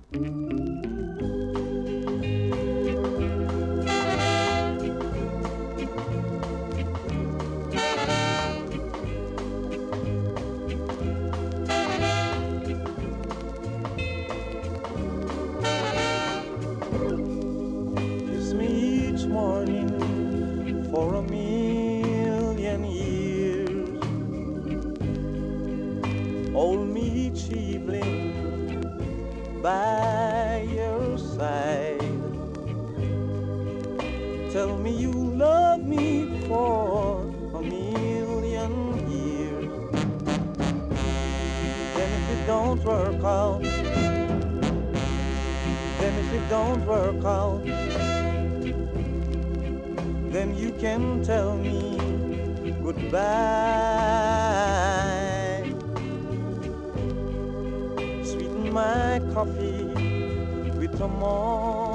Kiss me each morning for a million years. Hold me each evening by your side. Tell me you love me for a million years. Then if it don't work out, then if it don't work out, then you can tell me goodbye. Sweeten my coffee with a more